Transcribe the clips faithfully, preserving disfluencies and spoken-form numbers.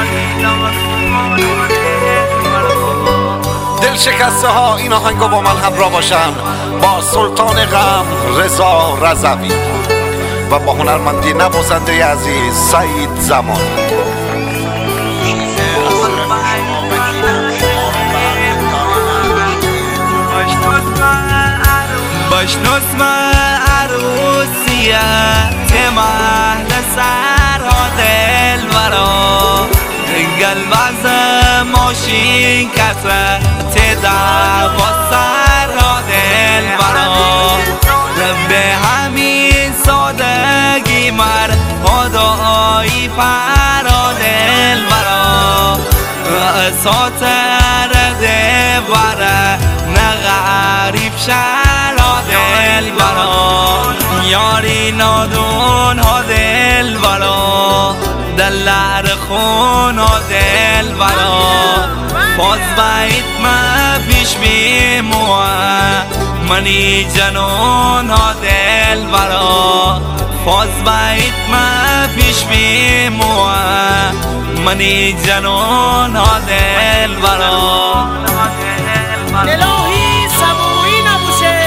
دل شکسته ها این آهنگو با من همراه باشن با سلطان غم رضا رضوی و با هنرمندی نوازنده عزیز سعید زمان. بشناس ما عروسیت محل سرها دلبرا قلب از ماشین کسه تدعوا سرها دلبرا به همین سادگی مر هدایی فرا دلبرا ساتر دلبره نغریب شرا دلبرا یاری نادون ها دلبرا دلر خون ها دلبرا باز باید ما پیش بیموه منی جنون ها دلبرا باز باید ما پیش بیموه منی جنون ها دلبرا الهی سبویی نبوشه.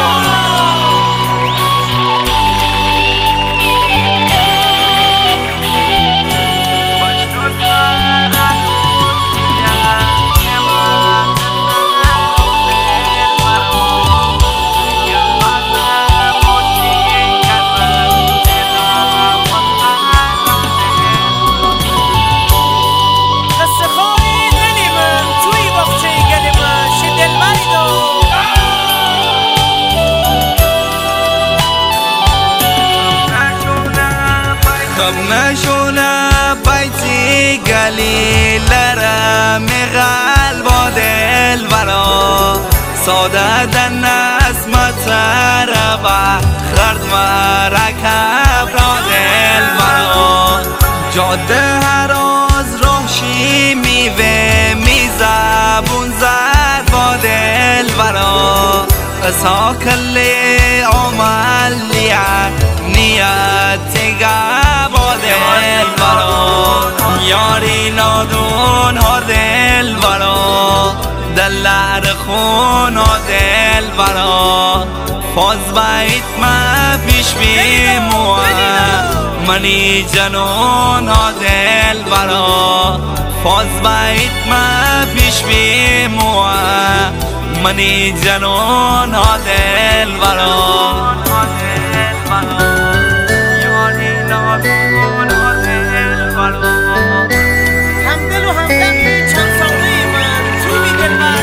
نشونه بیتی گلی لرم قلب دلبرا ساده دن اسمت ربا خرد مرکب را دلبرا جاده هر از راهشی میوه میزبون زد با دلبرا قصا کلی عمل نیت با دلبرا یاری نادون ها دلبرا دلر خون ها دلبرا فاز باید ما پیش بیموه منی جنون ها دلبرا فاز باید ما پیش بیموه منی جنون ها دلبرا همدل و همدم چند ساله من توی می دل من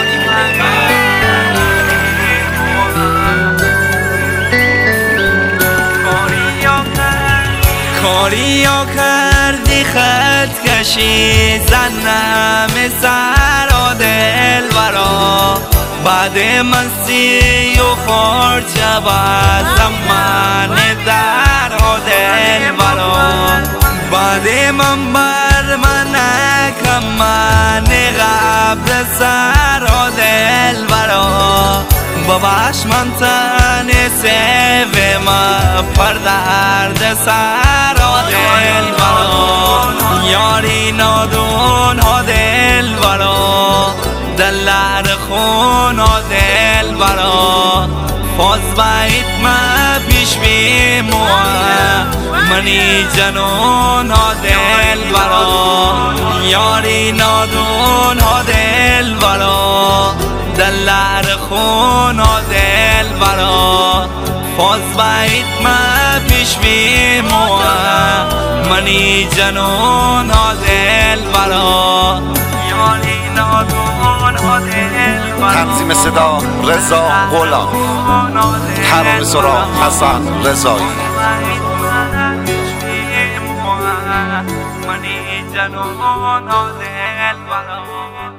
کاری یا کردی خط کشی زنم سر دلبرا بعد مستی و خورچه بازم من در دلبرا بعد من بر من نکم من قبل سر دلبرا باباش من تن سیو ما پر درد سر دلبرا یاری نادون ها دلبرا دلر خون ها دلبرا باز باید ما پیش بیموه منی جنون ها دلبرا یاری نادون ها دلبرا دلر خون ها دلبرا باز باید ما پیش بیموه منی جنون ها دلبرا یاری نادون ها دلبرا تنظیم صدا رضا غلام، ترانه سرا حسن رضایی. منی جنون ها دلبرا